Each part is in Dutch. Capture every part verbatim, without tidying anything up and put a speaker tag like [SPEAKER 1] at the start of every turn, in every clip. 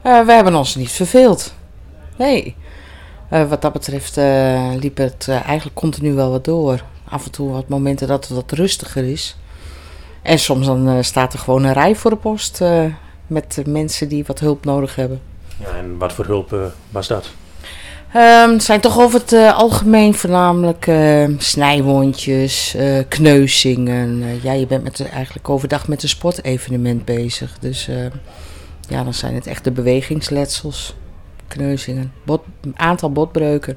[SPEAKER 1] Uh, we hebben ons niet verveeld. Nee. Uh, wat dat betreft uh, liep het uh, eigenlijk continu wel wat door. Af en toe wat momenten dat het wat rustiger is. En soms dan uh, staat er gewoon een rij voor de post uh, met uh, mensen die wat hulp nodig hebben.
[SPEAKER 2] Ja, en wat voor hulp uh, was dat?
[SPEAKER 1] Um, het zijn toch over het uh, algemeen voornamelijk uh, snijwondjes, uh, kneuzingen. Uh, ja, je bent met de, eigenlijk overdag met een sportevenement bezig. Dus uh, ja, dan zijn het echt de bewegingsletsels, kneuzingen, bot, een aantal botbreuken.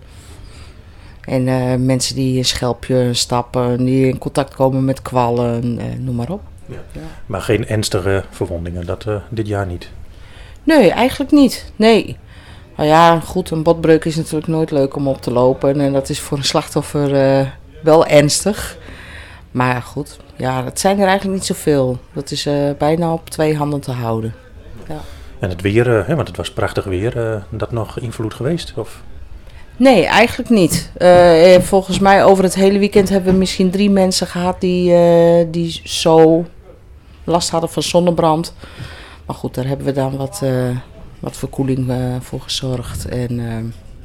[SPEAKER 1] En uh, mensen die een schelpje stappen, die in contact komen met kwallen, uh, noem maar op.
[SPEAKER 2] Ja. Ja. Maar geen ernstige verwondingen, dat uh, dit jaar niet?
[SPEAKER 1] Nee, eigenlijk niet. Nee. Nou ja, goed, een botbreuk is natuurlijk nooit leuk om op te lopen. En dat is voor een slachtoffer uh, wel ernstig. Maar goed, ja, dat zijn er eigenlijk niet zoveel. Dat is uh, bijna op twee handen te houden. Ja.
[SPEAKER 2] En het weer, uh, hè, want het was prachtig weer, uh, dat nog invloed geweest? Of?
[SPEAKER 1] Nee, eigenlijk niet. Uh, volgens mij over het hele weekend hebben we misschien drie mensen gehad die, uh, die zo last hadden van zonnebrand. Maar goed, daar hebben we dan wat... Uh, wat verkoeling uh, voor gezorgd. En uh,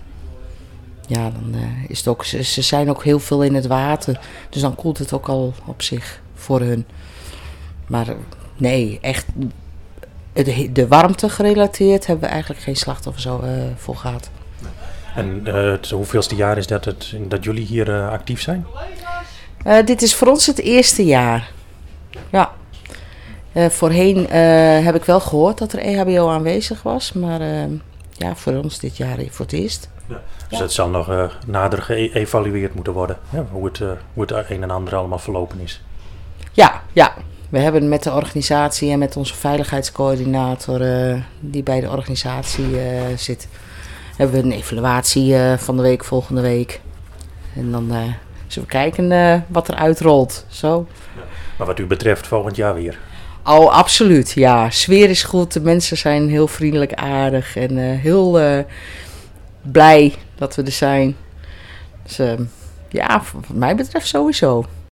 [SPEAKER 1] ja, dan uh, is het ook... Ze, ze zijn ook heel veel in het water. Dus dan koelt het ook al op zich voor hun. Maar uh, nee, echt... De, de warmte gerelateerd hebben we eigenlijk geen slachtoffer zo uh, voor gehad.
[SPEAKER 2] En uh, het hoeveelste jaar is dat, het, dat jullie hier uh, actief zijn?
[SPEAKER 1] Uh, dit is voor ons het eerste jaar. Ja. Uh, voorheen uh, heb ik wel gehoord dat er E H B O aanwezig was, maar uh, ja, voor ons dit jaar voor het eerst.
[SPEAKER 2] Ja, dus ja. Het zal nog uh, nader geëvalueerd moeten worden, ja, hoe, het, uh, hoe het een en ander allemaal verlopen is.
[SPEAKER 1] Ja, ja. We hebben met de organisatie en met onze veiligheidscoördinator uh, die bij de organisatie uh, zit, hebben we een evaluatie uh, van de week volgende week. En dan uh, zullen we kijken uh, wat er uitrolt. Zo.
[SPEAKER 2] Ja. Maar wat u betreft volgend jaar weer?
[SPEAKER 1] Oh, absoluut, ja. Sfeer is goed, de mensen zijn heel vriendelijk, aardig en uh, heel uh, blij dat we er zijn. Dus uh, ja, wat mij betreft sowieso.